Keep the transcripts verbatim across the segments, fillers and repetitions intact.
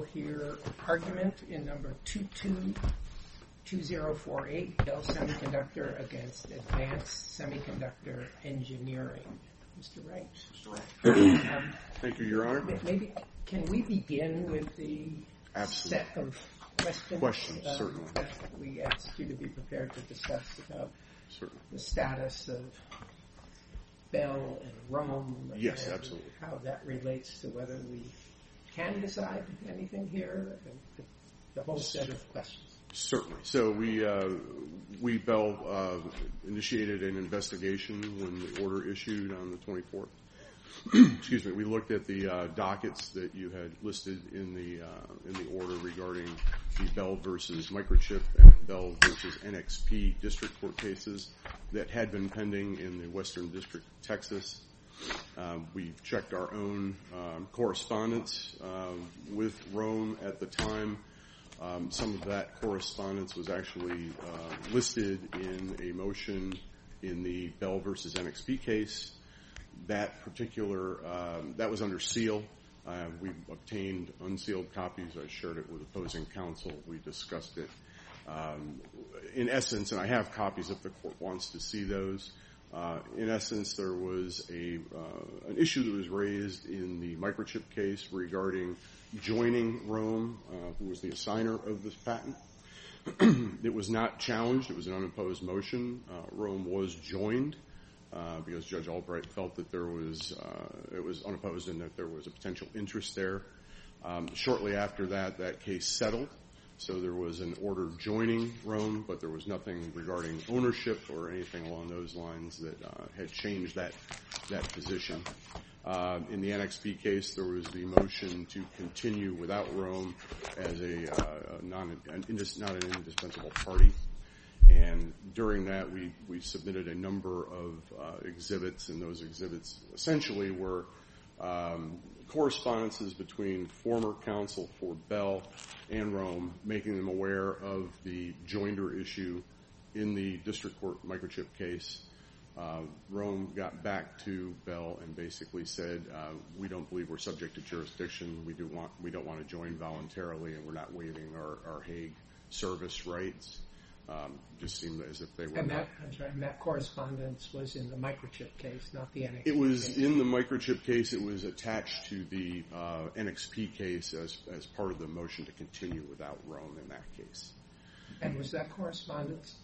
will hear argument in number two two two zero four eight, Bell Semiconductor against Advanced Semiconductor Engineering. Mister Wright. Mister Wright. Um, Thank you, Your Honor. Maybe can we begin with the Absolutely. set of questions, Questions, um, certainly. that we asked you to be prepared to discuss about Certainly. the status of Bell and Rome. Yes, and absolutely. how that relates to whether we can decide anything here, and the, the whole set of questions. Certainly. So we, uh, we Bell, uh, initiated an investigation when the order issued on the twenty-fourth. Excuse me. We looked at the uh, dockets that you had listed in the uh, in the order regarding the Bell versus Microchip and Bell versus N X P district court cases that had been pending in the Western District of Texas. Um, we've checked our own um, correspondence um, with Rome at the time. Um, some of that correspondence was actually uh, listed in a motion in the Bell versus N X P case. That particular, um, that was under seal. Uh, we obtained unsealed copies. I shared it with opposing counsel. We discussed it. Um, in essence, and I have copies if the court wants to see those, uh, in essence, there was a uh, an issue that was raised in the Microchip case regarding joining Rome, uh, who was the assigner of this patent. It was not challenged. It was an unopposed motion. Uh, Rome was joined uh, because Judge Albright felt that there was uh, it was unopposed and that there was a potential interest there. Um, shortly after that, that case settled. So there was an order joining Rome, but there was nothing regarding ownership or anything along those lines that uh, had changed that that position. Uh, in the N X P case, there was the motion to continue without Rome as a uh, non, an indis, not an indispensable party. And during that, we, we submitted a number of uh, exhibits, and those exhibits essentially were um, correspondences between former counsel for Bell and Rome, making them aware of the joinder issue in the district court Microchip case. Uh, Rome got back to Bell and basically said, uh, we don't believe we're subject to jurisdiction. We do want, we don't want to join voluntarily, and we're not waiving our, our Hague service rights. Um, just seemed as if they were. And that, not. I'm sorry, and that correspondence was in the Microchip case, not the N X P It was case. in the Microchip case. It was attached to the uh, N X P case as as part of the motion to continue without Rome in that case. And was that correspondence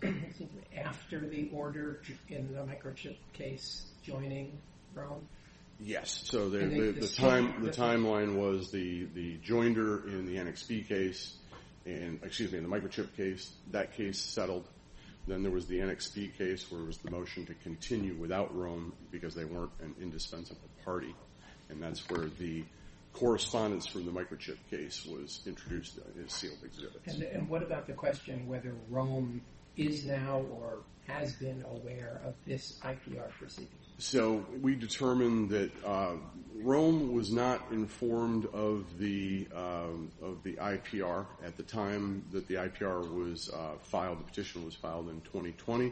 after the order in the Microchip case joining Rome? Yes. So the, And the, the- the the time same- the timeline was the the joinder in the N X P case, and excuse me, in the Microchip case. That case settled. Then there was the N X P case where it was the motion to continue without Rome because they weren't an indispensable party, and that's where the correspondence from the Microchip case was introduced as sealed exhibits. And, and what about the question whether Rome is now or has been aware of this I P R proceeding? So we determined that uh, Rome was not informed of the um, of the I P R at the time that the I P R was uh, filed. The petition was filed in twenty twenty.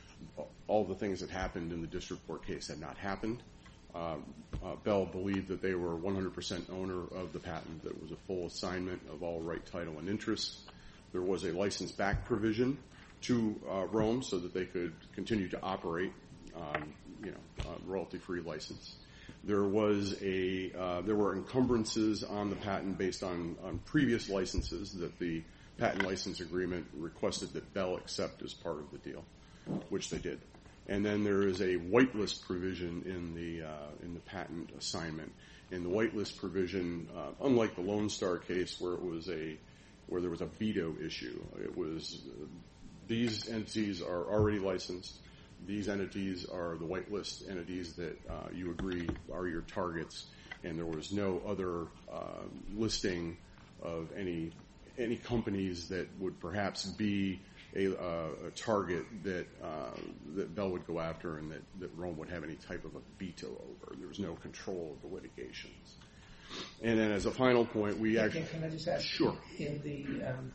All the things that happened in the district court case had not happened. Uh, uh, Bell believed that they were one hundred percent owner of the patent, that it was a full assignment of all right, title, and interest. There was a license back provision to uh, Rome so that they could continue to operate, um, you know, uh, royalty-free license. There was a uh, there were encumbrances on the patent based on, on previous licenses that the patent license agreement requested that Bell accept as part of the deal, which they did. And then there is a whitelist provision in the uh, in the patent assignment. In the whitelist provision, uh, unlike the Lone Star case where it was a where there was a veto issue, it was uh, these entities are already licensed. These entities are the whitelist entities that uh, you agree are your targets, and there was no other uh, listing of any any companies that would perhaps be A, uh, a target that uh, that Bell would go after and that, that Rome would have any type of a veto over. There was no control of the litigations. And then as a final point, we Can, actually... can I just ask? Sure. In the, um,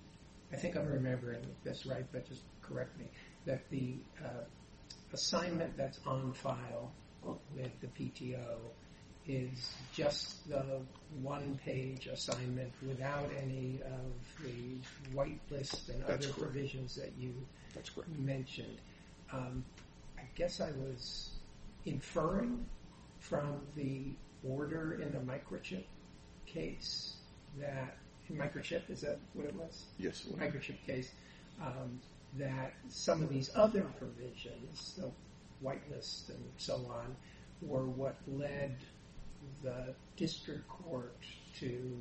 I think I'm remembering this right, but just correct me, that the uh, assignment that's on file with the P T O is just the one-page assignment without any of the whitelist and That's other correct. provisions that you That's correct. mentioned. Um, I guess I was inferring from the order in the microchip case that, microchip, is that what it was? Yes. Microchip case, um, that some of these other provisions, the whitelist and so on, were what led the district court to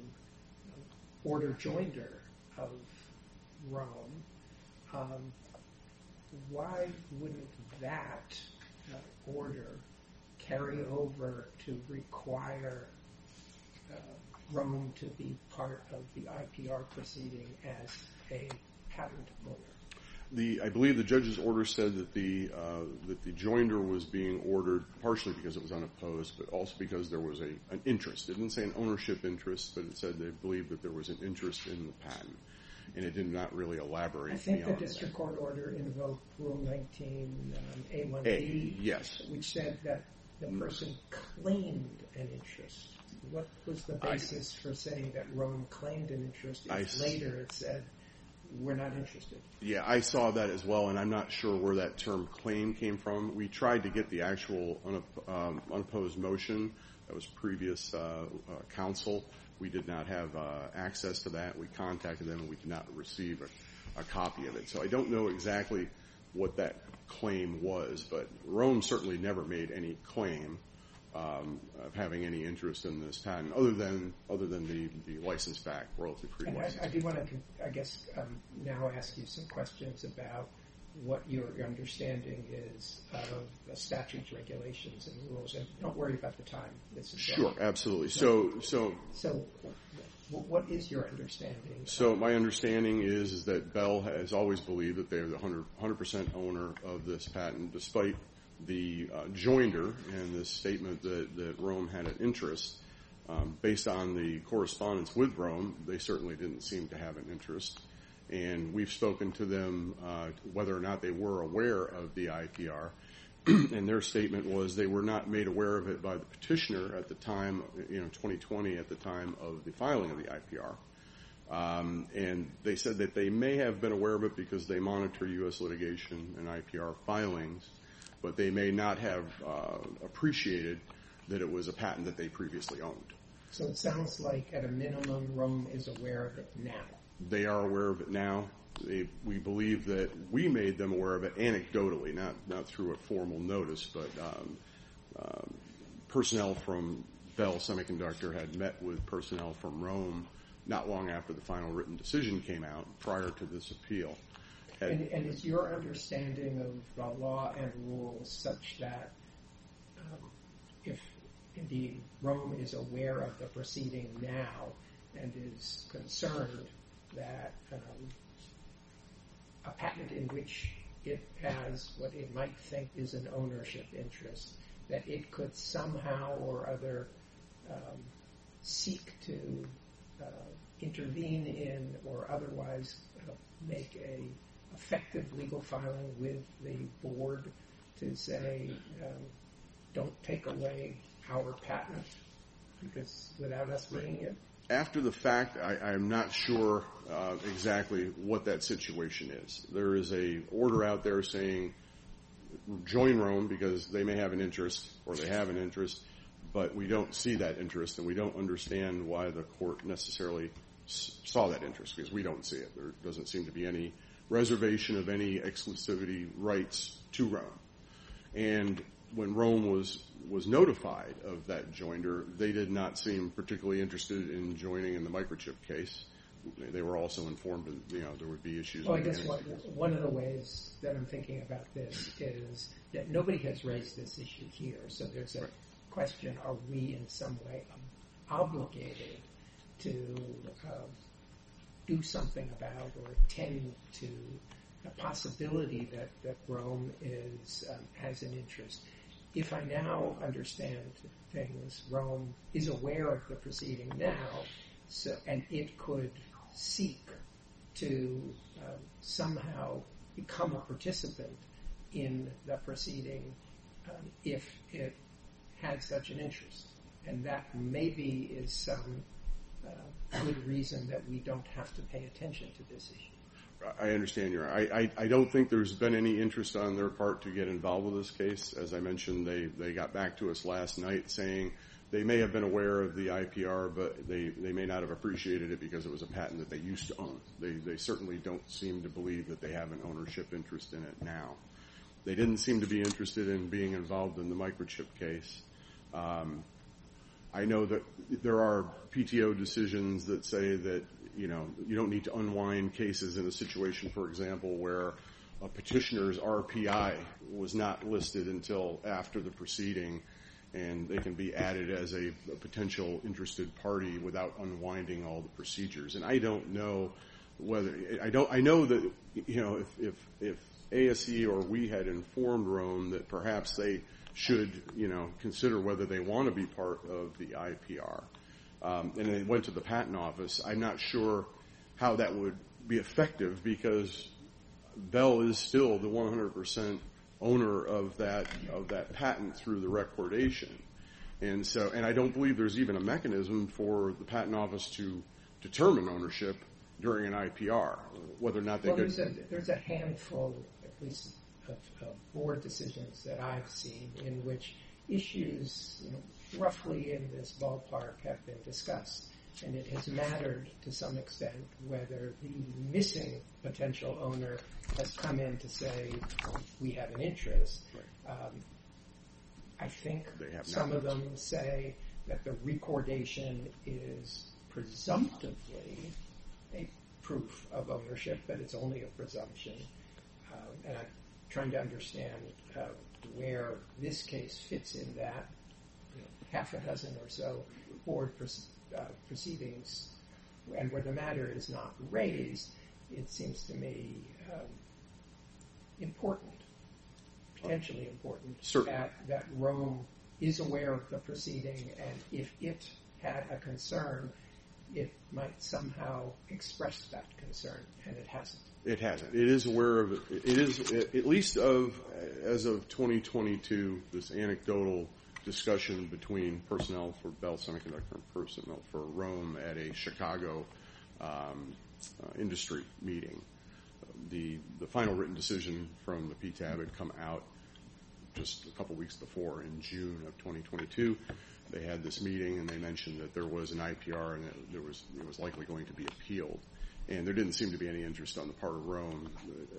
order joinder of Rome. Um, why wouldn't that uh, order carry over to require uh, Rome to be part of the I P R proceeding as a patent owner? The, I believe the judge's order said that the uh, that the joinder was being ordered partially because it was unopposed, but also because there was a an interest. It didn't say an ownership interest, but it said they believed that there was an interest in the patent, and it did not really elaborate. I think the beyond district that. court order invoked Rule nineteen A one A, B, yes. which said that the person claimed an interest. What was the basis I, for saying that Rome claimed an interest if I, later it said, we're not interested? Yeah, I saw that as well, and I'm not sure where that term claim came from. We tried to get the actual unop- um, unopposed motion. That was previous uh, uh, counsel. We did not have uh, access to that. We contacted them, and we did not receive a, a copy of it. So I don't know exactly what that claim was, but Rome certainly never made any claim um, of having any interest in this patent, other than other than the, the license-backed, royalty-free And license. I, I do want to, I guess, um, now ask you some questions about what your understanding is of the statutes, regulations, and rules. And don't worry about the time. This is Sure, wrong. absolutely. So, so, So, w- what is your understanding? so my understanding is, is that Bell has always believed that they are the one hundred percent owner of this patent, despite the uh, joinder and this statement that, that Rome had an interest. Um, based on the correspondence with Rome, they certainly didn't seem to have an interest. And we've spoken to them uh, whether or not they were aware of the I P R. And their statement was they were not made aware of it by the petitioner at the time, you know, twenty twenty, at the time of the filing of the I P R. Um, and they said that they may have been aware of it because they monitor U S litigation and I P R filings, but they may not have uh, appreciated that it was a patent that they previously owned. So it sounds like, at a minimum, Rome is aware of it now. They are aware of it now. They, we believe that we made them aware of it anecdotally, not not through a formal notice, but um, um, personnel from Bell Semiconductor had met with personnel from Rome not long after the final written decision came out, prior to this appeal. Had, And, and is your understanding of the law and rules such that um, if indeed Rome is aware of the proceeding now and is concerned that um, a patent in which it has what it might think is an ownership interest, that it could somehow or other um, seek to uh, intervene in or otherwise uh, make a effective legal filing with the board to say, um, don't take away our patent because without us being it? After the fact, I, I'm not sure uh, exactly what that situation is. There is a order out there saying join Rome because they may have an interest or they have an interest, but we don't see that interest and we don't understand why the court necessarily s- saw that interest because we don't see it. There doesn't seem to be any reservation of any exclusivity rights to Rome. And when Rome was was notified of that joinder, they did not seem particularly interested in joining in the microchip case. They were also informed that, you know, there would be issues. Well, I guess one, one of the ways that I'm thinking about this is that nobody has raised this issue here, so there's a Right. question, are we in some way obligated to uh, do something about or tend to the possibility that, that Rome is um, has an interest? If I now understand things, Rome is aware of the proceeding now, so and it could seek to um, somehow become a participant in the proceeding um, if it had such an interest. and that maybe is some uh, good reason that we don't have to pay attention to this issue. I understand your. I, I I don't think there's been any interest on their part to get involved with this case. As I mentioned, they they got back to us last night saying they may have been aware of the I P R, but they, they may not have appreciated it because it was a patent that they used to own. They they certainly don't seem to believe that they have an ownership interest in it now. They didn't seem to be interested in being involved in the microchip case. Um, I know that there are P T O decisions that say that, you know, you don't need to unwind cases in a situation, for example, where a petitioner's R P I was not listed until after the proceeding, and they can be added as a, a potential interested party without unwinding all the procedures. And I don't know whether I don't. I know that, you know, if if, if A S E or we had informed Rome that perhaps they should, you know, consider whether they want to be part of the I P R, um, and they went to the patent office. I'm not sure how that would be effective because Bell is still the one hundred percent owner of that of that patent through the recordation, and so and I don't believe there's even a mechanism for the patent office to determine ownership during an I P R, whether or not they well, could. There's a, there's a handful, at least, of, of board decisions that I've seen in which issues, you know, roughly in this ballpark have been discussed, and it has mattered to some extent whether the missing potential owner has come in to say we have an interest. Right. Um, I think some of them say that the recordation is presumptively a proof of ownership, but it's only a presumption. Um, and I'm trying to understand uh, where this case fits in that. You know, half a dozen or so board proce- uh, proceedings, and where the matter is not raised, it seems to me um, important, potentially important, Certainly. that, that Rome is aware of the proceeding, and if it had a concern, it might somehow express that concern, and it hasn't. It hasn't. It is aware of it. It is, at least of, as of twenty twenty-two, this anecdotal discussion between personnel for Bell Semiconductor and personnel for Rome at a Chicago um, uh, industry meeting. The the final written decision from the P T A B had come out just a couple weeks before in June of twenty twenty-two. They had this meeting and they mentioned that there was an I P R and that there was it was likely going to be appealed. And there didn't seem to be any interest on the part of Rome.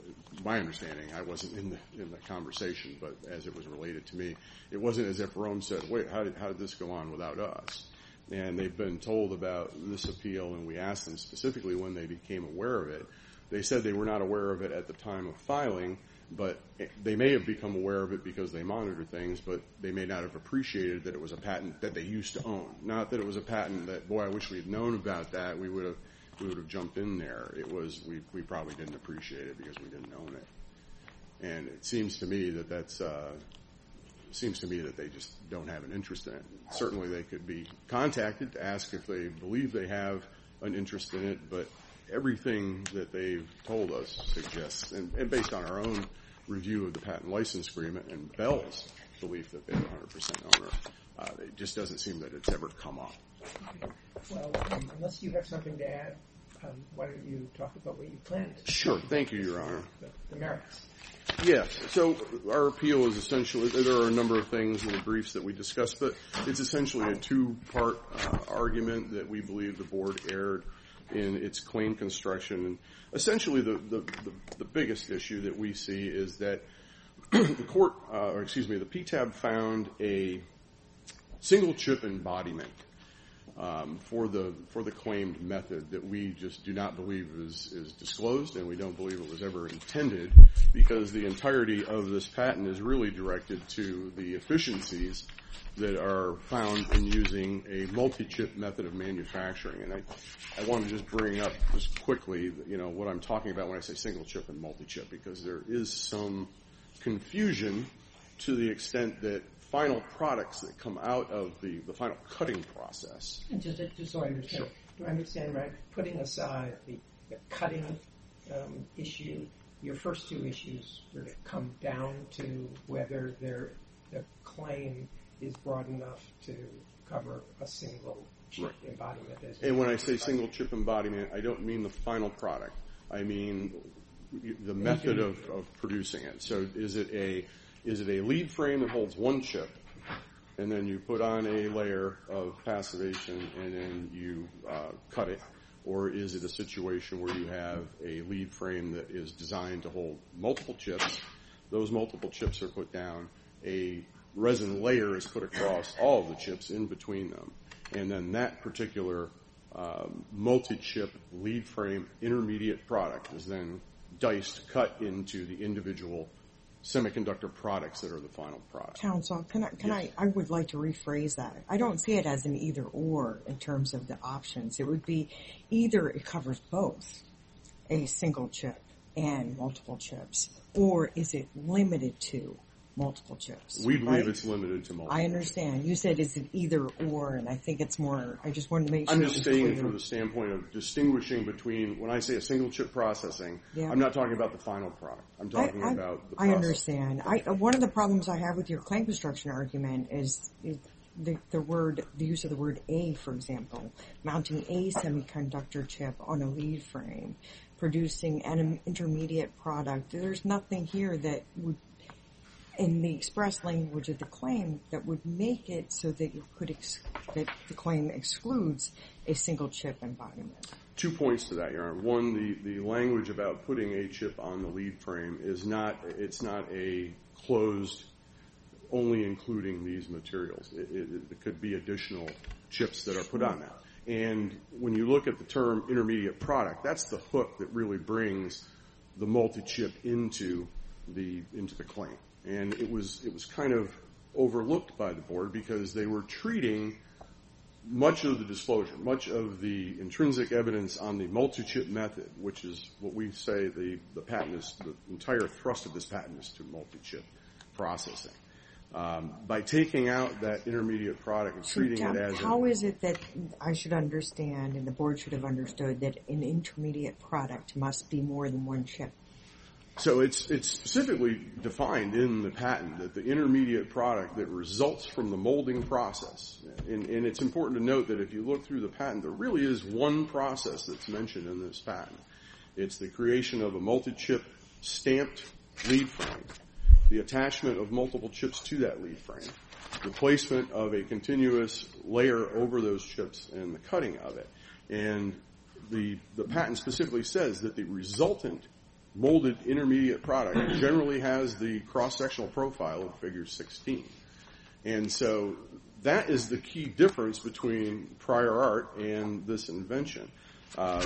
My understanding, I wasn't in the in the conversation, but as it was related to me, it wasn't as if Rome said, "Wait, how did how did this go on without us?" And they've been told about this appeal, and we asked them specifically when they became aware of it. They said they were not aware of it at the time of filing, but they may have become aware of it because they monitor things, but they may not have appreciated that it was a patent that they used to own. Not that it was a patent that, boy, I wish we had known about that. We would have we would have jumped in there. It was we we probably didn't appreciate it because we didn't own it. And it seems to me that that's uh, seems to me that they just don't have an interest in it. Certainly, they could be contacted to ask if they believe they have an interest in it, but everything that they've told us suggests, and, and based on our own review of the patent license agreement and Bell's belief that they're one hundred percent owner, uh, it just doesn't seem that it's ever come up. Okay. Well, um, unless you have something to add, um, why don't you talk about what you planned? Sure. Thank you, Your Honor. The, the merits. Yes. So our appeal is essentially, there are a number of things in the briefs that we discussed, but it's essentially a two-part uh, argument that we believe the board erred in its claim construction. And essentially the, the, the, the biggest issue that we see is that the court, uh, or excuse me, the P T A B found a single chip embodiment um, for the for the claimed method that we just do not believe is, is disclosed, and we don't believe it was ever intended, because the entirety of this patent is really directed to the efficiencies that are found in using a multi-chip method of manufacturing. And I, I want to just bring up just quickly, you know, what I'm talking about when I say single chip and multi-chip, because there is some confusion to the extent that final products that come out of the, the final cutting process. And just, just so I understand, Sure. do I understand right? Putting aside the, the cutting um, issue, your first two issues really come down to whether there, the claim is broad enough to cover a single chip right. embodiment. As and when I say single chip embodiment, I don't mean the final product. I mean the method of, of producing it. So is it a is it a lead frame that holds one chip, and then you put on a layer of passivation and then you uh, cut it? Or is it a situation where you have a lead frame that is designed to hold multiple chips? Those multiple chips are put down. A resin layer is put across all of the chips in between them. And then that particular um, multi-chip lead frame intermediate product is then diced, cut into the individual semiconductor products that are the final product. Counsel, can I, can yes. I, I would like to rephrase that. I don't see it as an either or in terms of the options. It would be either it covers both, a single chip and multiple chips, or is it limited to multiple chips? We believe right? it's limited to multiple. I understand. You said it's an either or, and I think it's more, I just wanted to make sure. I'm just saying from the standpoint of distinguishing between, when I say a single chip processing, yeah. I'm not talking about the final product. I'm talking I, I, about the I process. understand. I, one of the problems I have with your claim construction argument is, is the, the word, the use of the word A, for example, mounting a semiconductor chip on a lead frame, producing an intermediate product. There's nothing here that would, in the express language of the claim, that would make it so that you could ex- that the claim excludes a single chip embodiment. Two points to that, Your Honor. One, the, the language about putting a chip on the lead frame is not, it's not a closed, only including these materials. It, it, it could be additional chips that are put on that. And when you look at the term intermediate product, that's the hook that really brings the multi-chip into the into the claim. And it was it was kind of overlooked by the board because they were treating much of the disclosure, much of the intrinsic evidence on the multi-chip method, which is what we say the, the patent is, the entire thrust of this patent is to multi-chip processing. Um, by taking out that intermediate product and treating so, it as how a, is it that I should understand and the board should have understood that an intermediate product must be more than one chip? So it's it's specifically defined in the patent that the intermediate product that results from the molding process, and, and it's important to note that if you look through the patent, there really is one process that's mentioned in this patent. It's the creation of a multi-chip stamped lead frame, the attachment of multiple chips to that lead frame, the placement of a continuous layer over those chips, and the cutting of it. And the the patent specifically says that the resultant molded intermediate product generally has the cross-sectional profile of figure sixteen. And so that is the key difference between prior art and this invention. Um,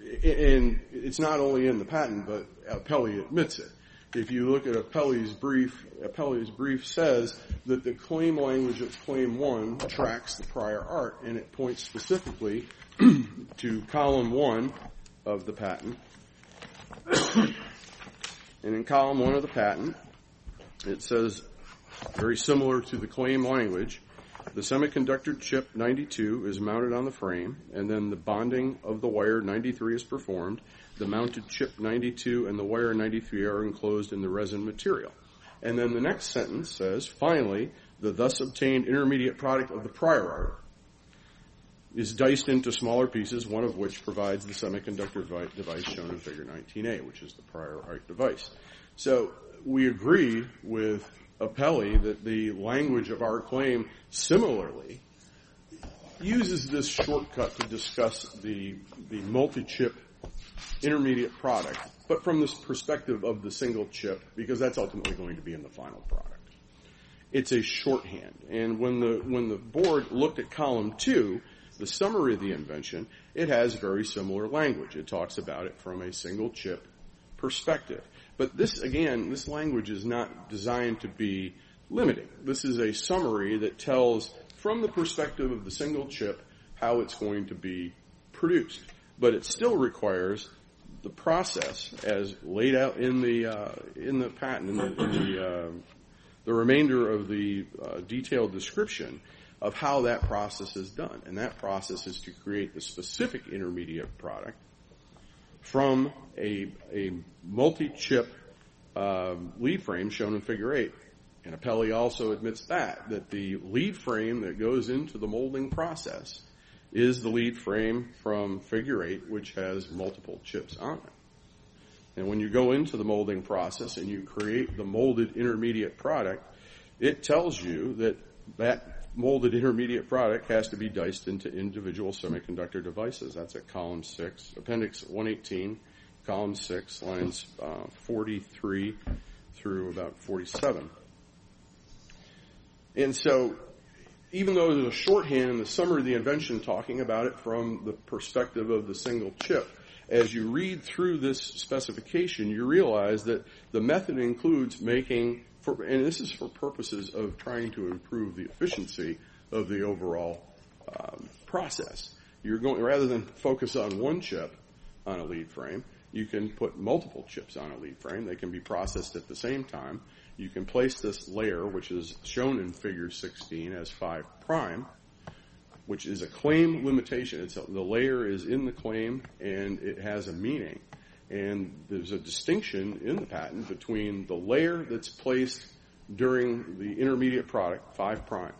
and it's not only in the patent, but Apelli admits it. If you look at Apelli's brief, Apelli's brief says that the claim language of claim one tracks the prior art, and it points specifically to column one of the patent. And in column one of the patent, it says, very similar to the claim language, the semiconductor chip ninety-two is mounted on the frame, and then the bonding of the wire ninety-three is performed. The mounted chip ninety-two and the wire ninety-three are enclosed in the resin material. And then the next sentence says, finally, the thus obtained intermediate product of the prior art is diced into smaller pieces, one of which provides the semiconductor device shown in figure nineteen A, which is the prior art device. So we agree with Apelli that the language of our claim similarly uses this shortcut to discuss the, the multi-chip intermediate product, but from this perspective of the single chip, because that's ultimately going to be in the final product. It's a shorthand. And when the when the board looked at column two, the summary of the invention, it has very similar language. It talks about it from a single chip perspective. But this, again, this language is not designed to be limiting. This is a summary that tells, from the perspective of the single chip, how it's going to be produced. But it still requires the process, as laid out in the uh, in the patent, in the, in the, uh, the remainder of the uh, detailed description of how that process is done. And that process is to create the specific intermediate product from a, a multi-chip uh, lead frame shown in figure eight. And Apelli also admits that, that the lead frame that goes into the molding process is the lead frame from figure eight, which has multiple chips on it. And when you go into the molding process and you create the molded intermediate product, it tells you that that molded intermediate product has to be diced into individual semiconductor devices. That's at column six, appendix one eighteen, column six, lines uh, forty-three through about forty-seven. And so, even though there's a shorthand in the summary of the invention talking about it from the perspective of the single chip, as you read through this specification, you realize that the method includes making, for, and this is for purposes of trying to improve the efficiency of the overall um, process. You're going, rather than focus on one chip on a lead frame, you can put multiple chips on a lead frame. They can be processed at the same time. You can place this layer, which is shown in figure sixteen as five prime, which is a claim limitation. It's a, the layer is in the claim, and it has a meaning. And there's a distinction in the patent between the layer that's placed during the intermediate product, five prime,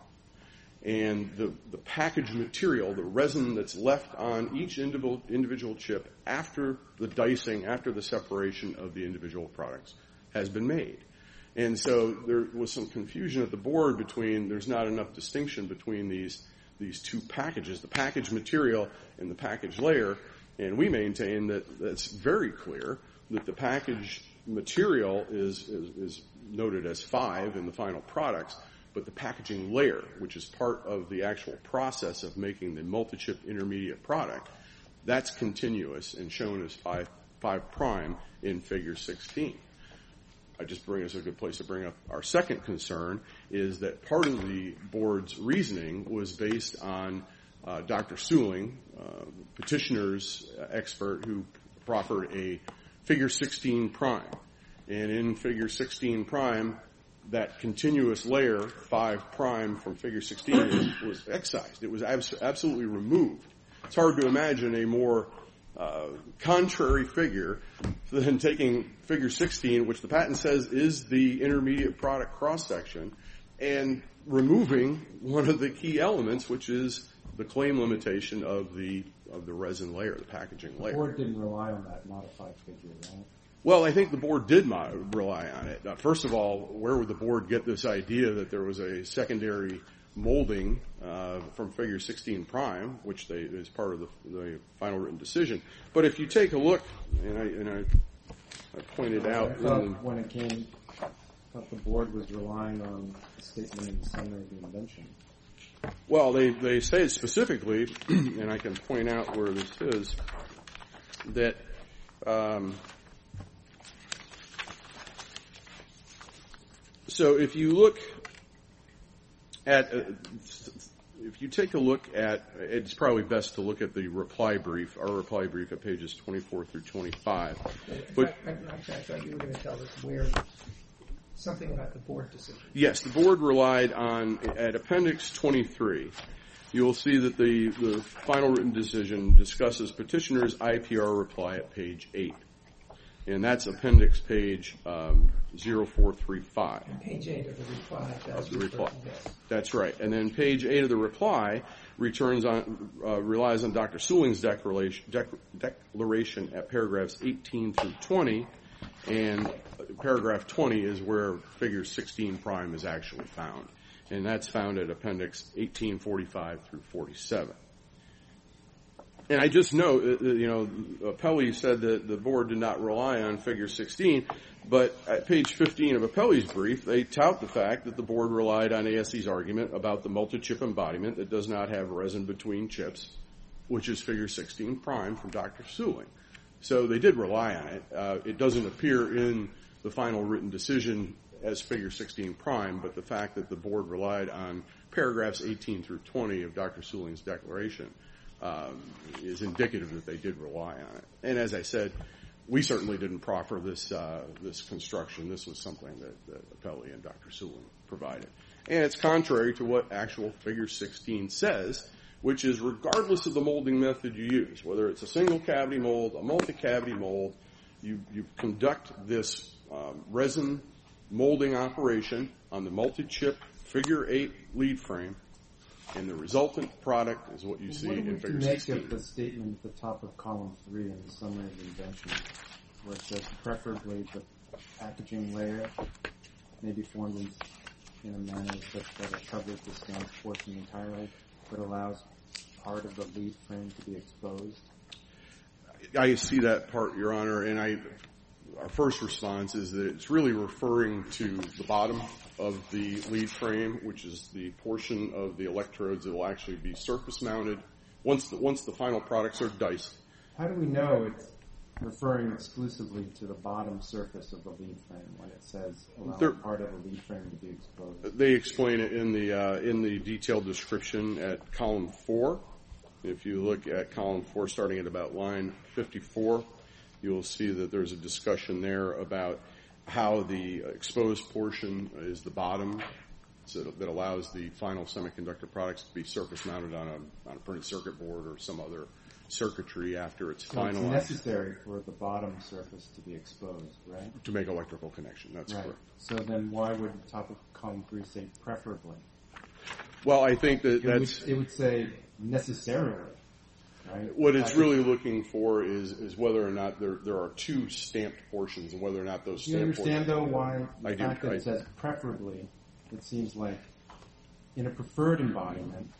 and the, the package material, the resin that's left on each individual, individual chip after the dicing, after the separation of the individual products has been made. And so there was some confusion at the board between, there's not enough distinction between these these two packages, the package material and the package layer, and we maintain that that's very clear, that the package material is, is, is noted as five in the final products, but the packaging layer, which is part of the actual process of making the multi-chip intermediate product, that's continuous and shown as five, five prime in figure sixteen. I just bring us a good place to bring up our second concern is that part of the board's reasoning was based on uh, Doctor Suling, uh, petitioner's expert who proffered a figure sixteen prime. And in figure sixteen prime, that continuous layer, five prime from figure sixteen, was, was excised. It was abs- absolutely removed. It's hard to imagine a more uh, contrary figure than taking figure sixteen, which the patent says is the intermediate product cross-section, and removing one of the key elements, which is the claim limitation of the of the resin layer, the packaging layer. The board didn't rely on that modified figure, right? Well, I think the board did mo- rely on it. Uh, first of all, where would the board get this idea that there was a secondary molding uh, from figure sixteen prime, which they, is part of the, the final written decision? But if you take a look, and I, and I, I pointed out... I thought in, when it came, I thought the board was relying on the statement in the summary of the invention. Well, they, they say specifically, and I can point out where this is, that... Um, So if you look at, uh, if you take a look at, it's probably best to look at the reply brief, our reply brief at pages twenty-four through twenty-five. But I, I, I thought you were going to tell us where, something about the board decision. Yes, the board relied on, at appendix twenty-three, you will see that the, the final written decision discusses petitioner's I P R reply at page eight. And that's appendix page um, zero four three five. And page eight of the reply does the refer reply. to this. That's right. And then page eight of the reply returns on uh, relies on Doctor Suling's declaration, dec- declaration at paragraphs eighteen through twenty, and paragraph twenty is where figure sixteen prime is actually found, and that's found at appendix eighteen forty-five through forty-seven. And I just know, you know, Apelli said that the board did not rely on figure sixteen, but at page fifteen of Apelli's brief, they tout the fact that the board relied on A S C's argument about the multi-chip embodiment that does not have resin between chips, which is figure sixteen prime from Doctor Suling. So they did rely on it. Uh, it doesn't appear in the final written decision as figure sixteen prime, but the fact that the board relied on paragraphs eighteen through twenty of Doctor Suling's declaration Um, is indicative that they did rely on it. And as I said, we certainly didn't proffer this uh, this construction. This was something that, that Apelli and Doctor Suling provided. And it's contrary to what actual figure sixteen says, which is regardless of the molding method you use, whether it's a single cavity mold, a multi-cavity mold, you, you conduct this um, resin molding operation on the multi-chip figure eight lead frame, and the resultant product is what you see what do in we figure make sixteen. of the statement at the top of column three in the summary of the invention, where it says preferably the packaging layer may be formed in, in a manner such that it covers the stamped portion entirely, but allows part of the lead frame to be exposed? I see that part, Your Honor, and I, our first response is that it's really referring to the bottom of the lead frame, which is the portion of the electrodes that will actually be surface mounted once the, once the final products are diced. How do we know it's referring exclusively to the bottom surface of the lead frame when it says allow There- part of the lead frame to be exposed? They explain it in the uh, in the detailed description at column four. If you look at column four, starting at about line fifty-four, you'll see that there's a discussion there about how the exposed portion is the bottom, so that allows the final semiconductor products to be surface mounted on a on a printed circuit board or some other circuitry after it's So it's finalized necessary for the bottom surface to be exposed, right? to make electrical connection. That's Right. correct. So then why would the top of column three say preferably? Well, I think that It that's would, it would say necessarily, right? what it's I- really looking for is is whether or not there there are two stamped portions and whether or not those Do you stamped understand, portions. though, why the I do. fact that I- it says preferably, it seems like in a preferred embodiment,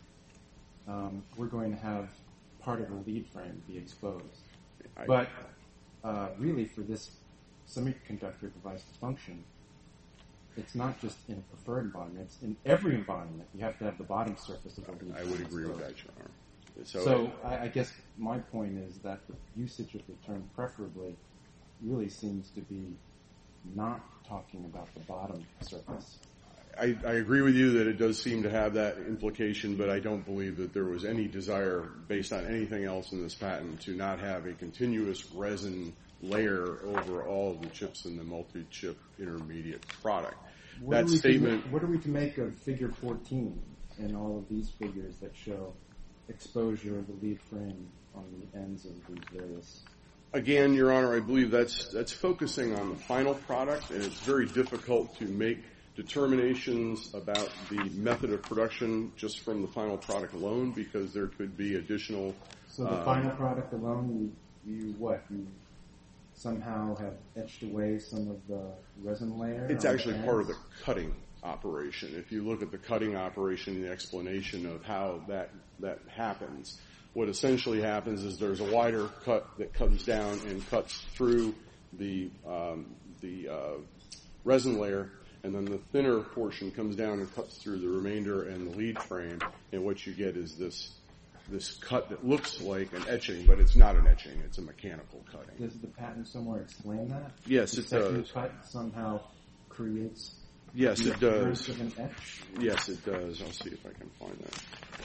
um, we're going to have part of the lead frame be exposed. I- But uh, really, for this semiconductor device to function, it's not just in a preferred embodiment, it's in every embodiment. You have to have the bottom surface of the lead I frame would agree with exposed. that, Your Honor. So, So I, I guess my point is that the usage of the term preferably really seems to be not talking about the bottom surface. I, I agree with you that it does seem to have that implication, but I don't believe that there was any desire, based on anything else in this patent, to not have a continuous resin layer over all of the chips in the multi-chip intermediate product. What That are we to statement, ma- what are we to make of figure fourteen and all of these figures that show exposure of the lead frame on the ends of these various... again, Your Honor, I believe that's that's focusing on the final product, and it's very difficult to make determinations about the method of production just from the final product alone, because there could be additional. So the uh, final product alone, you, you what? You somehow have etched away some of the resin layer? It's on the actually part of the ends? cutting operation. If you look at the cutting operation, the explanation of how that that happens, what essentially happens is there's a wider cut that comes down and cuts through the um, the uh, resin layer, and then the thinner portion comes down and cuts through the remainder and the lead frame, and what you get is this this cut that looks like an etching, but it's not an etching, it's a mechanical cutting. Does the patent somewhere explain that? Yes, the it second does. cut somehow creates Yes, the it does. appearance of an etch? Yes, it does. I'll see if I can find that.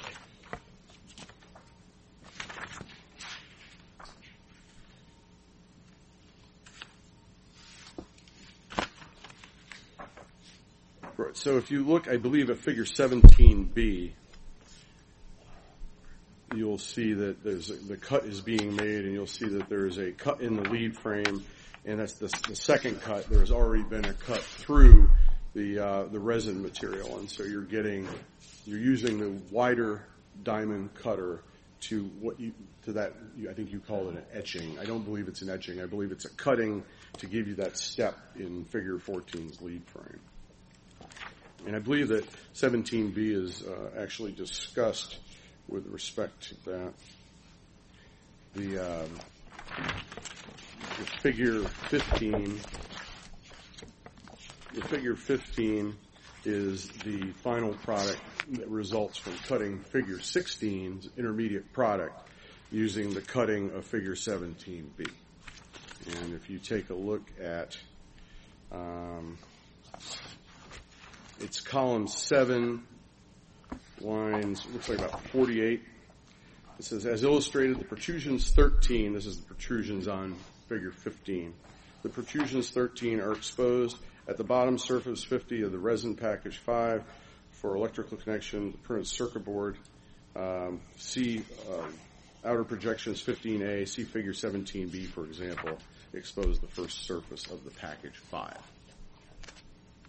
Right, so if you look, I believe at figure seventeen B, you'll see that there's a, the cut is being made, and you'll see that there's a cut in the lead frame, and that's the, the second cut. There's already been a cut through the uh, the resin material, and so you're getting you're using the wider diamond cutter to what you to that you, I think you call it an etching. I don't believe it's an etching. I believe it's a cutting to give you that step in figure fourteen's lead frame. And I believe that seventeen B is uh, actually discussed with respect to that. The, um, the figure fifteen, the figure fifteen is the final product that results from cutting figure sixteen's intermediate product using the cutting of figure seventeen B. And if you take a look at um, it's column seven, lines, looks like about forty-eight. It says, as illustrated, the protrusions thirteen, this is the protrusions on figure fifteen. The protrusions thirteen are exposed at the bottom surface fifty of the resin package five for electrical connection, the printed circuit board. Um, see uh, outer projections fifteen A, see figure seventeen B, for example, expose the first surface of the package five.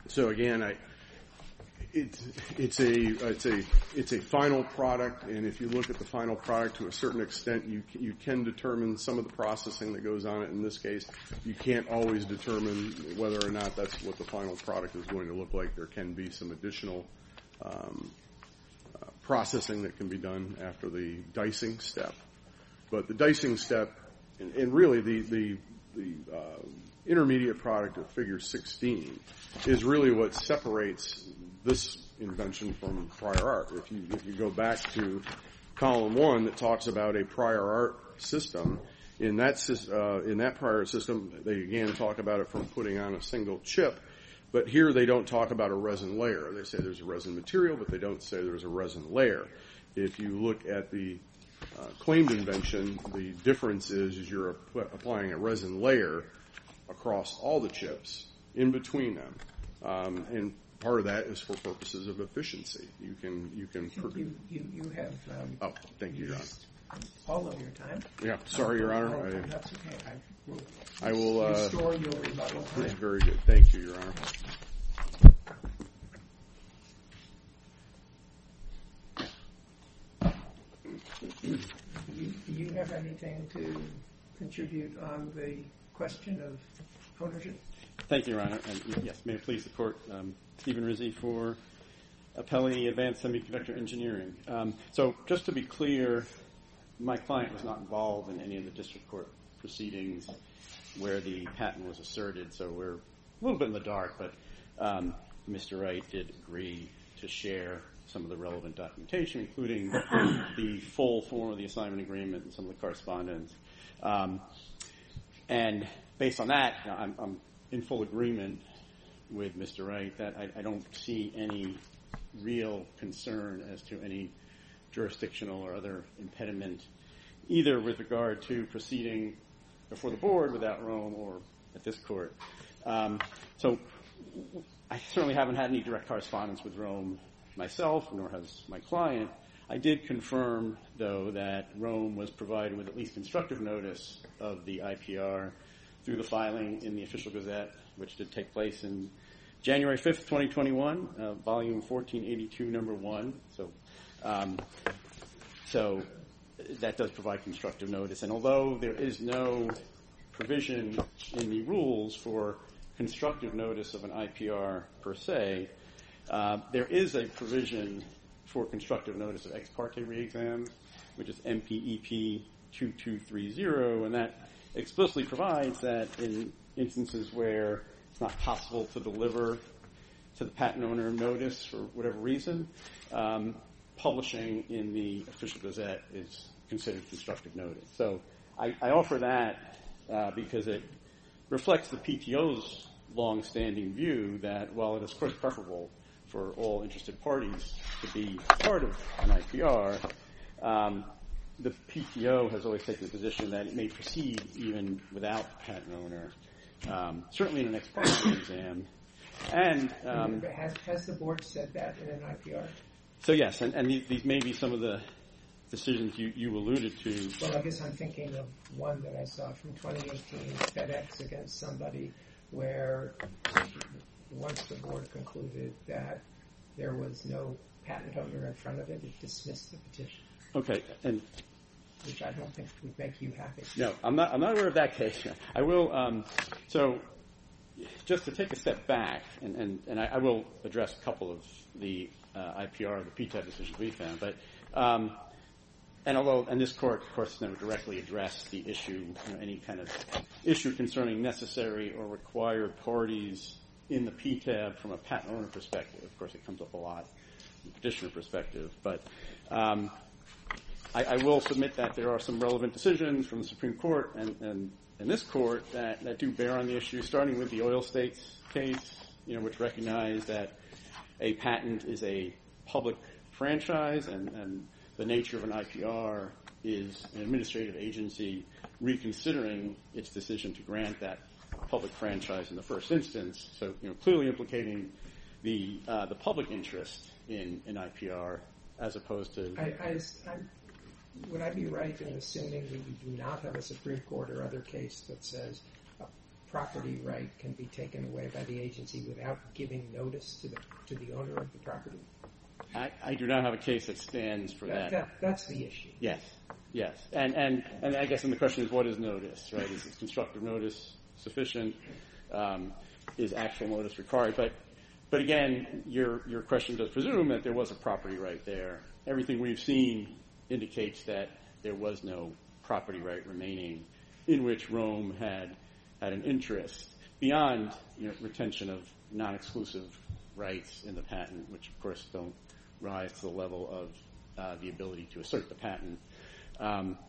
So again, I, it's it's a it's a it's a final product, and if you look at the final product to a certain extent, you you can determine some of the processing that goes on it. In this case, you can't always determine whether or not that's what the final product is going to look like. There can be some additional um, uh, processing that can be done after the dicing step, but the dicing step, and, and really the the the uh, intermediate product of Figure sixteen is really what separates this invention from prior art. If you if you go back to column one that talks about a prior art system, in that uh, in that prior art system, they again talk about it from putting on a single chip. But here they don't talk about a resin layer. They say there's a resin material, but they don't say there's a resin layer. If you look at the uh, claimed invention, the difference is, is you're ap- applying a resin layer across all the chips in between them. Um, and part of that is for purposes of efficiency. You can you can. I think you, you, you have. Um, oh, thank you, Your Honor. All of your time. Yeah, sorry, Your Honor. Oh, I, that's okay. I will, I will uh, restore your rebuttal time. Very good. Thank you, Your Honor. Do you, do you have anything to contribute on the question of ownership? Thank you, Your Honor. And yes, may it please the Court, um, Stephen Rizzi for Appellee Advanced Semiconductor Engineering. Um, so just to be clear, my client was not involved in any of the district court proceedings where the patent was asserted, so we're a little bit in the dark, but um, Mister Wright did agree to share some of the relevant documentation, including the full form of the assignment agreement and some of the correspondence. Um, and based on that, I'm, I'm in full agreement with Mister Wright that I, I don't see any real concern as to any jurisdictional or other impediment, either with regard to proceeding before the board without Rome or at this court. Um, so I certainly haven't had any direct correspondence with Rome myself, nor has my client. I did confirm, though, that Rome was provided with at least constructive notice of the I P R through the filing in the Official Gazette, which did take place in January fifth, twenty twenty-one, uh, volume fourteen eighty-two, number one. So, um, so that does provide constructive notice. And although there is no provision in the rules for constructive notice of an I P R per se, uh, there is a provision for constructive notice of ex parte re-exams, which is M P E P two two three zero, and that explicitly provides that in instances where it's not possible to deliver to the patent owner notice for whatever reason, um, publishing in the Official Gazette is considered constructive notice. So I, I offer that uh, because it reflects the P T O's long-standing view that while it is, of course, preferable for all interested parties to be part of an I P R, um, the P T O has always taken the position that it may proceed even without the patent owner, um, certainly in an ex parte exam. And um, has, has the board said that in an I P R? So yes, and, and these, these may be some of the decisions you, you alluded to. Well, I guess I'm thinking of one that I saw from twenty eighteen, FedEx against somebody, where once the board concluded that there was no patent owner in front of it, it dismissed the petition. Okay, and which I don't think would make you happy. No, I'm not. I'm not aware of that case. I will. Um, so, just to take a step back, and and, and I, I will address a couple of the uh, I P R, the P T A B decisions we found. But um, and although and this court, of course, never directly addressed the issue, you know, any kind of issue concerning necessary or required parties in the P T A B from a patent owner perspective. Of course, it comes up a lot from a petitioner perspective, but. Um, I, I will submit that there are some relevant decisions from the Supreme Court and, and, and this court that, that do bear on the issue, starting with the Oil States case, you know, which recognize that a patent is a public franchise and, and the nature of an I P R is an administrative agency reconsidering its decision to grant that public franchise in the first instance. So, you know, clearly implicating the uh, the public interest in an I P R as opposed to. I, I, I, would I be right in assuming that you do not have a Supreme Court or other case that says a property right can be taken away by the agency without giving notice to the to the owner of the property? I, I do not have a case that stands for that. that. that that's the issue. Yes, yes. And, and, and I guess then the question is, what is notice, right? Is constructive notice sufficient? Um, is actual notice required? But but again, your your question does presume that there was a property right there. Everything we've seen indicates that there was no property right remaining in which Rome had had an interest beyond, you know, retention of non-exclusive rights in the patent, which of course don't rise to the level of uh, the ability to assert the patent. Um,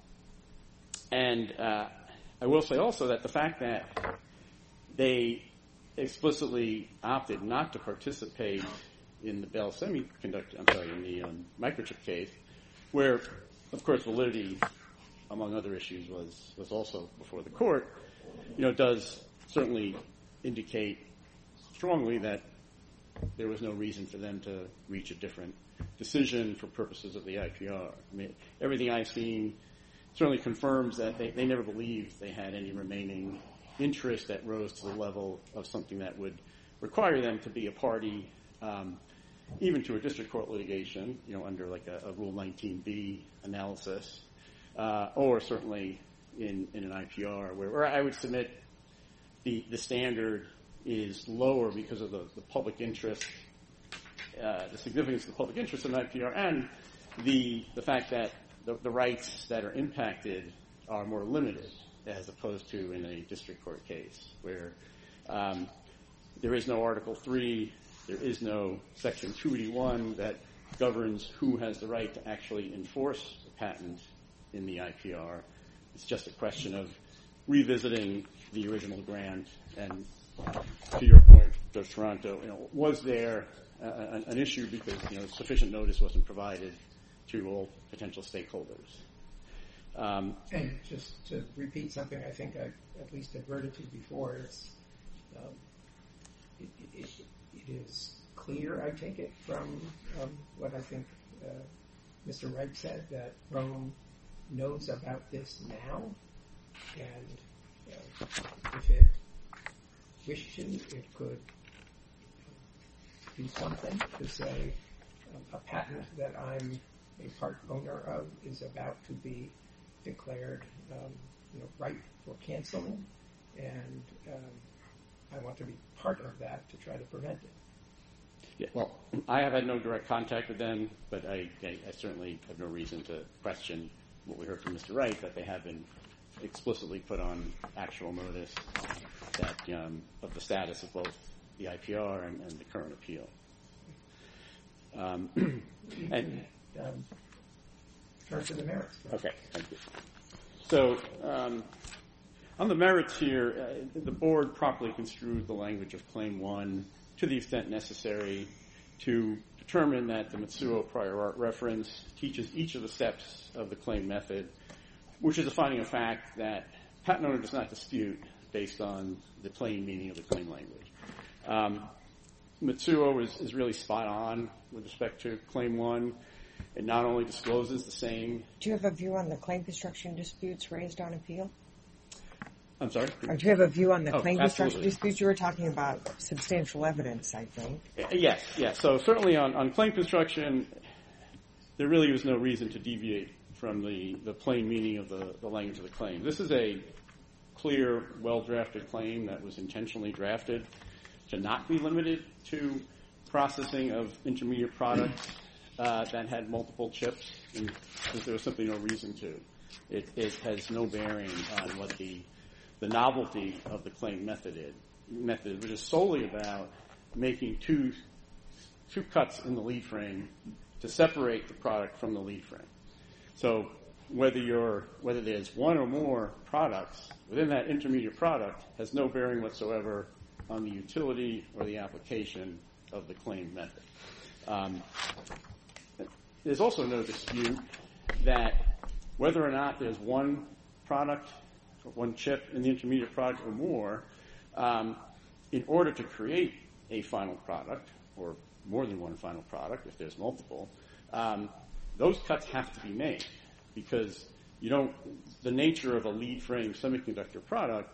and uh, I will say also that the fact that they explicitly opted not to participate in the Bell Semiconductor, I'm sorry, in the um, microchip case, where, of course, validity, among other issues, was, was also before the court, you know, does certainly indicate strongly that there was no reason for them to reach a different decision for purposes of the I P R. I mean, everything I've seen certainly confirms that they, they never believed they had any remaining interest that rose to the level of something that would require them to be a party, um, even to a district court litigation, you know, under like a, a Rule nineteen B analysis, uh, or certainly in, in an I P R, where, where I would submit the, the standard is lower because of the, the public interest, uh, the significance of the public interest in I P R, and the the fact that the, the rights that are impacted are more limited as opposed to in a district court case, where um, there is no Article three, there is no Section two eighty-one that governs who has the right to actually enforce the patent in the I P R. It's just a question of revisiting the original grant. And to your point, Judge Toronto, you know, was there uh, an, an issue because, you know, sufficient notice wasn't provided to all potential stakeholders? Um, and just to repeat something I think I at least adverted to before, it's um, it, it, it is clear, I take it, from um, what I think uh, Mister Wright said, that Rome knows about this now, and uh, if it wished to, it could do something to say um, a patent that I'm a part owner of is about to be declared, um, you know, ripe for canceling, and um, I want to be part of that to try to prevent it. Yeah, well, I have had no direct contact with them, but I, I, I certainly have no reason to question what we heard from Mister Wright, that they have been explicitly put on actual notice that um, of the status of both the I P R and, and the current appeal. Um, and um, turn to the merits. Okay, thank you. So, um, on the merits here, uh, the board properly construed the language of Claim one to the extent necessary to determine that the Matsuo prior art reference teaches each of the steps of the claim method, which is a finding of fact that patent owner does not dispute based on the plain meaning of the claim language. Um, Matsuo is, is really spot on with respect to Claim one. It not only discloses the same... Do you have a view on the claim construction disputes raised on appeal? I'm sorry? Or do you have a view on the Oh, claim construction absolutely. disputes? You were talking about substantial evidence, I think. Yes, yes. So certainly on, on claim construction, there really was no reason to deviate from the, the plain meaning of the, the language of the claim. This is a clear, well-drafted claim that was intentionally drafted to not be limited to processing of intermediate products uh, that had multiple chips, and because there was simply no reason to. It, it has no bearing on what the the novelty of the claim method is, method, which is solely about making two two cuts in the lead frame to separate the product from the lead frame. So whether you're whether there's one or more products within that intermediate product has no bearing whatsoever on the utility or the application of the claim method. Um, there's also no dispute that whether or not there's one product, one chip in the intermediate product or more, um, in order to create a final product, or more than one final product if there's multiple, um, those cuts have to be made, because you don't, the nature of a lead frame semiconductor product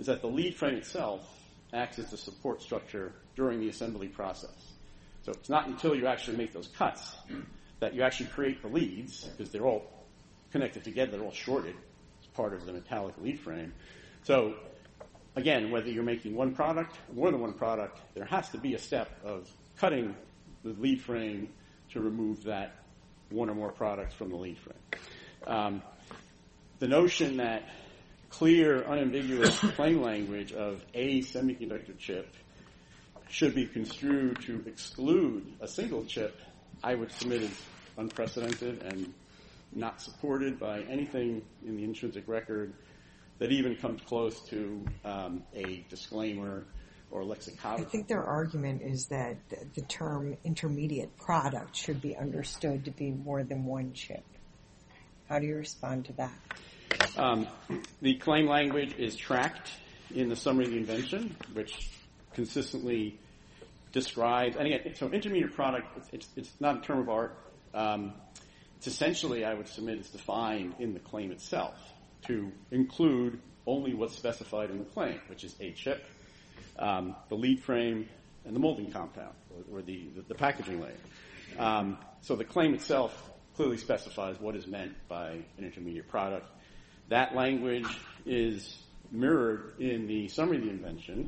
is that the lead frame itself acts as the support structure during the assembly process. So it's not until you actually make those cuts that you actually create the leads, because they're all connected together, they're all shorted as part of the metallic lead frame. So again, whether you're making one product or more than one product, there has to be a step of cutting the lead frame to remove that one or more products from the lead frame. Um, the notion that clear, unambiguous claim language of a semiconductor chip should be construed to exclude a single chip, I would submit is unprecedented and not supported by anything in the intrinsic record that even comes close to um, a disclaimer or lexicography. I think their argument is that the term intermediate product should be understood to be more than one chip. How do you respond to that? Um, the claim language is tracked in the summary of the invention, which consistently describes, and again, so intermediate product, it's, it's, it's not a term of art. Um, it's essentially, I would submit, is defined in the claim itself to include only what's specified in the claim, which is a chip, um, the lead frame, and the molding compound, or, or the, the, the packaging layer. Um, so the claim itself clearly specifies what is meant by an intermediate product. That language is mirrored in the summary of the invention,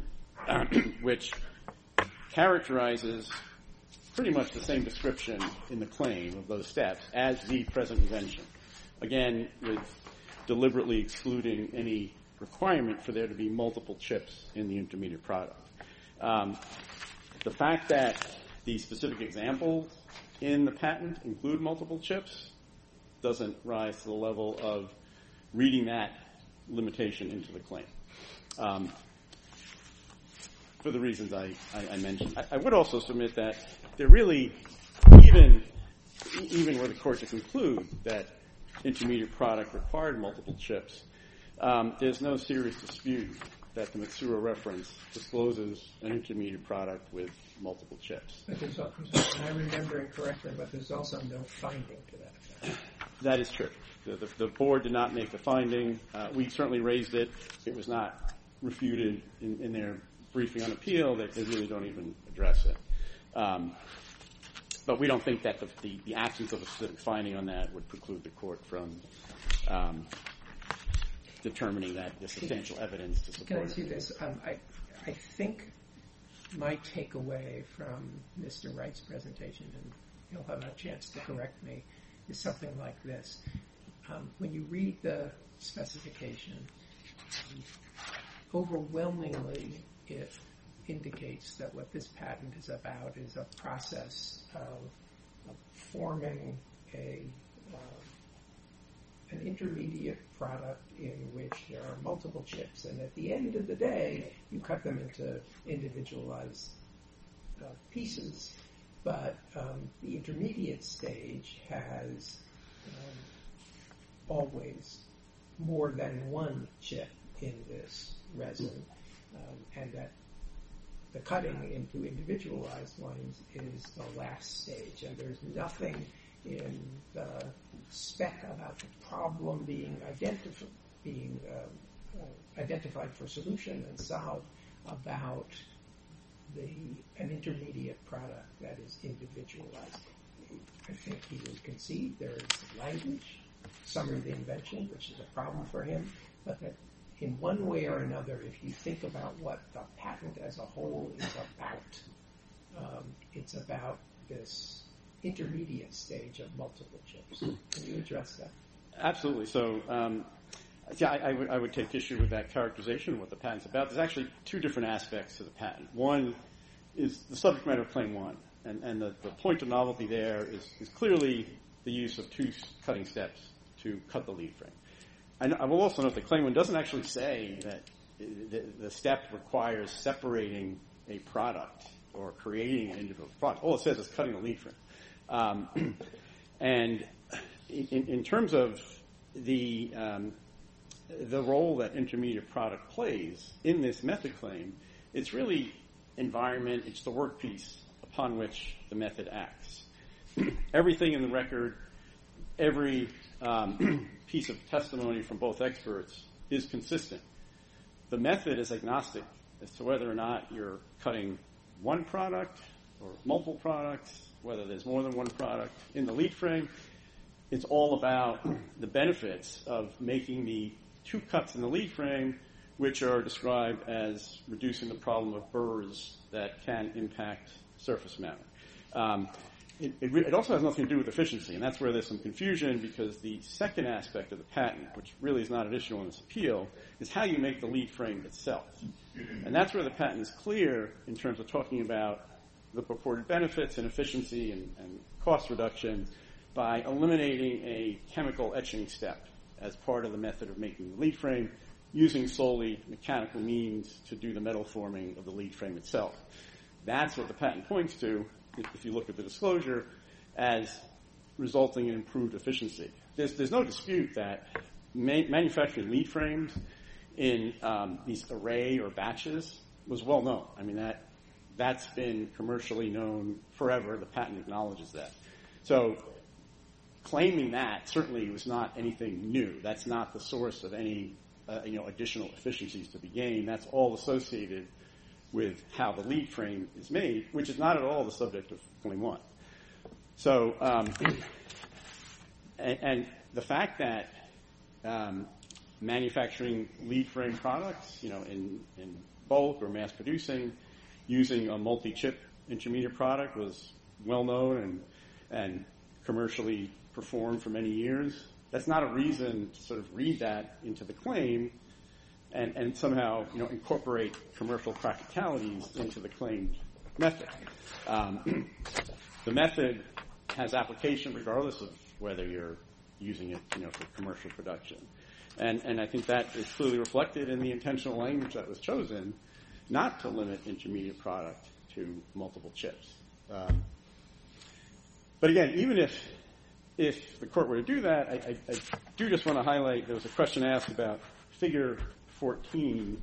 which characterizes pretty much the same description in the claim of those steps as the present invention. Again, with deliberately excluding any requirement for there to be multiple chips in the intermediate product. Um, the fact that the specific examples in the patent include multiple chips doesn't rise to the level of reading that limitation into the claim. Um, for the reasons I, I, I mentioned. I, I would also submit that there really, even, even were the court to conclude that intermediate product required multiple chips, um, there's no serious dispute that the Matsuura reference discloses an intermediate product with multiple chips. But there's, am I remembering correctly, but there's also no finding to that effect. That is true. The, the, the board did not make the finding. Uh, we certainly raised it. It was not refuted in, in their briefing on appeal. They, they really don't even address it. Um, but we don't think that the, the, the absence of a specific finding on that would preclude the court from um, determining that there's substantial evidence to support it. Can I see this? Um, I, I think my takeaway from Mister Wright's presentation, and he'll have a chance to correct me, is something like this. Um, when you read the specification, um, overwhelmingly it indicates that what this patent is about is a process of, of forming a uh, an intermediate product in which there are multiple chips, and at the end of the day, you cut them into individualized uh, pieces. But um, the intermediate stage has um, always more than one chip in this resin, um, and that the cutting into individualized ones is the last stage, and there's nothing in the spec about the problem being identif- being uh, uh, identified for solution and solved about the an intermediate product that is individualized. I think he would concede there is language, summary of the invention, which is a problem for him, but that in one way or another, if you think about what the patent as a whole is about, um, it's about this intermediate stage of multiple chips. Can you address that? Absolutely. So, um, yeah, I, I, would, I would take issue with that characterization of what the patent's about. There's actually two different aspects to the patent. One is the subject matter of Claim one, and, and the, the point of novelty there is, is clearly the use of two cutting steps to cut the lead frame. I, I will also note that Claim one doesn't actually say that the, the step requires separating a product or creating an individual product. All it says is cutting the lead frame. Um, and in, in terms of the um, the role that intermediate product plays in this method claim, it's really environment, it's the workpiece upon which the method acts. Everything in the record, every um, piece of testimony from both experts is consistent. the method is agnostic as to whether or not you're cutting one product or multiple products, whether there's more than one product in the lead frame. It's all about the benefits of making the two cuts in the lead frame, which are described as reducing the problem of burrs that can impact surface matter. Um, it, it, it also has nothing to do with efficiency, and that's where there's some confusion, because the second aspect of the patent, which really is not an issue on this appeal, is how you make the lead frame itself. And that's where the patent is clear in terms of talking about the purported benefits and efficiency and, and cost reduction by eliminating a chemical etching step as part of the method of making the lead frame, using solely mechanical means to do the metal forming of the lead frame itself. That's what the patent points to, if you look at the disclosure, as resulting in improved efficiency. There's, there's no dispute that ma- manufacturing lead frames in um, these array or batches was well known. I mean, that, that's been commercially known forever. The patent acknowledges that. So claiming that certainly was not anything new. That's not the source of any uh, you know, additional efficiencies to be gained. That's all associated with how the lead frame is made, which is not at all the subject of Claim one. So, um, and, and the fact that um, manufacturing lead frame products, you know, in, in bulk or mass producing, using a multi-chip intermediate product was well known and and commercially performed for many years. That's not a reason to sort of read that into the claim and, and somehow, you know, incorporate commercial practicalities into the claimed method. Um, the method has application regardless of whether you're using it, you know, for commercial production. And, and I think that is clearly reflected in the intentional language that was chosen not to limit intermediate product to multiple chips. Um, but again, even if if the court were to do that, I, I, I do just want to highlight, there was a question asked about figure fourteen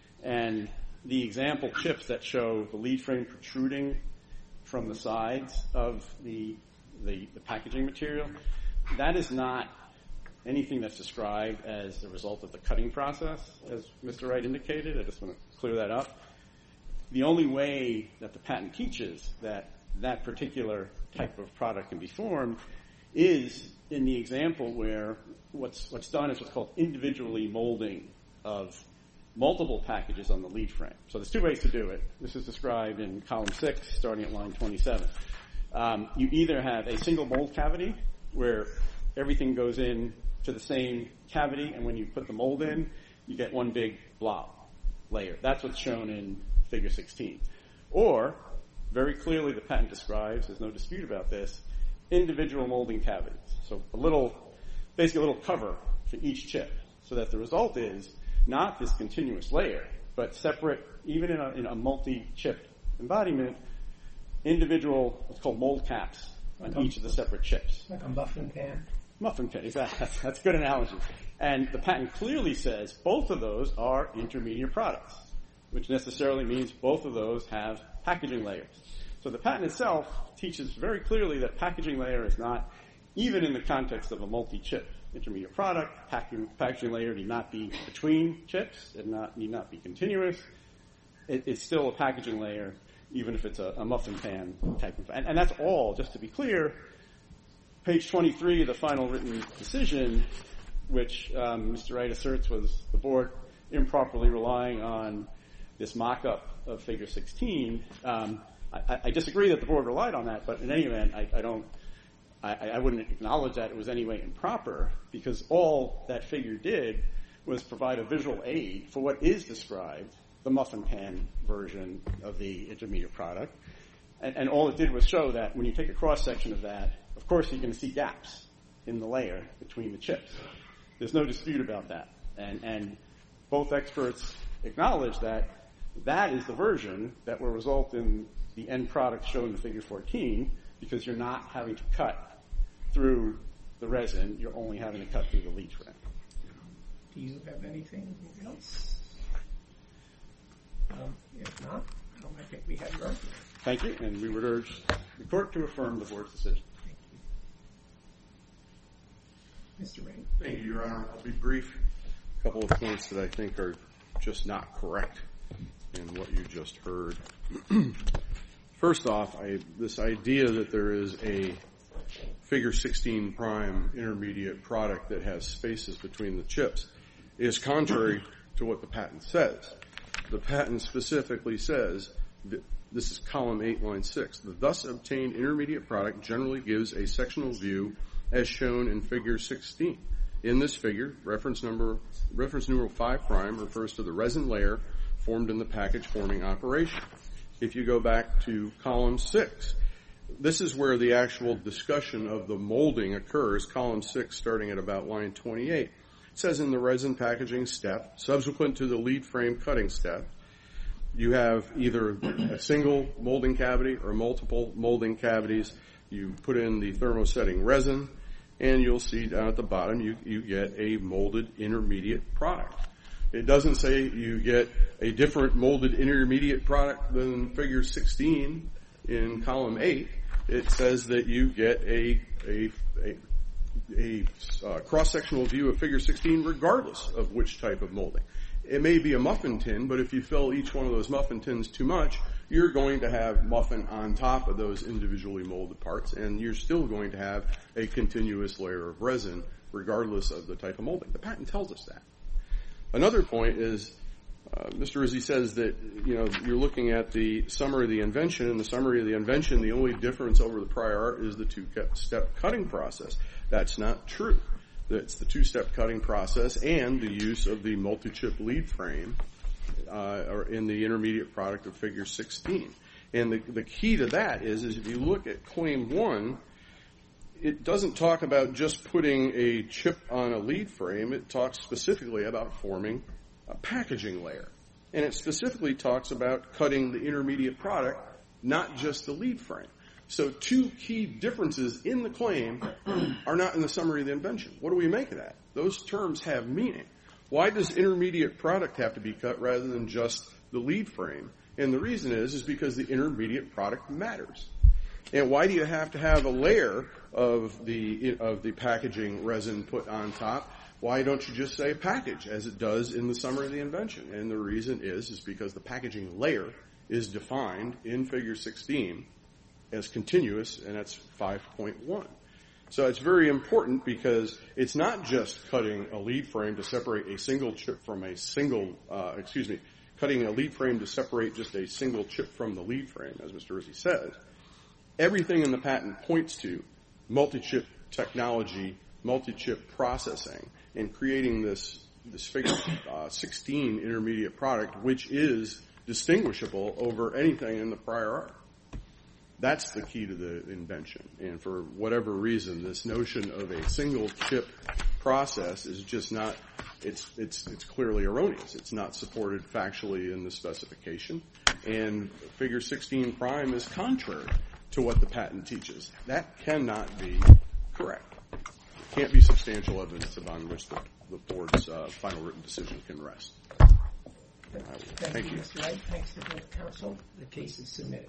and the example chips that show the lead frame protruding from the sides of the, the, the packaging material. That is not anything that's described as the result of the cutting process, as Mister Wright indicated. I just want to clear that up. The only way that the patent teaches that that particular type of product can be formed is in the example where what's what's done is what's called individually molding of multiple packages on the lead frame. So there's two ways to do it. This is described in column six, starting at line twenty-seven. Um, you either have a single mold cavity where everything goes in to the same cavity, and when you put the mold in, you get one big blob layer. That's what's shown in figure sixteen. Or, very clearly the patent describes, there's no dispute about this, individual molding cavities. So a little, basically a little cover for each chip, so that the result is not this continuous layer, but separate, even in a, in a multi-chip embodiment, individual, what's called mold caps on each of the separate chips. Like a muffin pan? Muffin pan, exactly. That's, that's a good analogy. And the patent clearly says both of those are intermediate products, which necessarily means both of those have packaging layers. So the patent itself teaches very clearly that packaging layer is not, even in the context of a multi-chip intermediate product, packaging, packaging layer need not be between chips, it not, need not be continuous. It, it's still a packaging layer, even if it's a, a muffin pan type of, and, and that's all, just to be clear. Page twenty-three of the final written decision, which um, Mister Wright asserts was the board improperly relying on this mock-up of figure sixteen. Um, I, I disagree that the board relied on that, but in any event, I, I don't, I, I wouldn't acknowledge that it was any way improper, because all that figure did was provide a visual aid for what is described, the muffin pan version of the intermediate product. And, and all it did was show that when you take a cross-section of that, of course you're going to see gaps in the layer between the chips. There's no dispute about that. And, and both experts acknowledge that that is the version that will result in the end product shown in figure fourteen, because you're not having to cut through the resin, you're only having to cut through the lead frame. Do you have anything else? Um, if not, um, I think we have your argument. Thank you, and we would urge the court to affirm the board's decision. Thank you. Mister Ray. Thank you, Your Honor. I'll be brief. A couple of points that I think are just not correct in what you just heard. First off, I, this idea that there is a figure sixteen prime intermediate product that has spaces between the chips is contrary to what the patent says. The patent specifically says, that, this is column eight, line six, the thus obtained intermediate product generally gives a sectional view as shown in figure sixteen. In this figure, reference number, reference numeral five prime refers to the resin layer formed in the package forming operation. If you go back to column six, this is where the actual discussion of the molding occurs, column six starting at about line twenty-eight. It says in the resin packaging step, subsequent to the lead frame cutting step, you have either a single molding cavity or multiple molding cavities. You put in the thermosetting resin, and you'll see down at the bottom you, you get a molded intermediate product. It doesn't say you get a different molded intermediate product than figure sixteen in column eight. It says that you get a a a, a uh, cross-sectional view of figure sixteen regardless of which type of molding. It may be a muffin tin, but if you fill each one of those muffin tins too much, you're going to have muffin on top of those individually molded parts, and you're still going to have a continuous layer of resin regardless of the type of molding. The patent tells us that. Another point is, uh, Mister Rizzi says that, you know, you're looking at the summary of the invention. In the summary of the invention, the only difference over the prior art is the two-step cutting process. That's not true. It's the two-step cutting process and the use of the multi-chip lead frame uh, or in the intermediate product of figure sixteen. And the, the key to that is, is if you look at claim one, it doesn't talk about just putting a chip on a lead frame. It talks specifically about forming a packaging layer. And it specifically talks about cutting the intermediate product, not just the lead frame. So two key differences in the claim are not in the summary of the invention. What do we make of that? Those terms have meaning. Why does intermediate product have to be cut rather than just the lead frame? And the reason is, is because the intermediate product matters. And why do you have to have a layer of the of the packaging resin put on top? Why don't you just say package, as it does in the summary of the invention? And the reason is, is because the packaging layer is defined in figure sixteen as continuous, and that's five point one. So it's very important because it's not just cutting a lead frame to separate a single chip from a single, uh, excuse me, cutting a lead frame to separate just a single chip from the lead frame, as Mister Rizzi says. Everything in the patent points to multi-chip technology, multi-chip processing, and creating this this figure uh, sixteen intermediate product, which is distinguishable over anything in the prior art. That's the key to the invention. And for whatever reason, this notion of a single chip process is just not, it's it's it's clearly erroneous. It's not supported factually in the specification. And figure sixteen prime is contrary to what the patent teaches. That cannot be correct. It can't be substantial evidence upon which the, the board's uh, final written decision can rest. Thank, Thank you, Mister Wright. Thanks to both counsel. The case is submitted.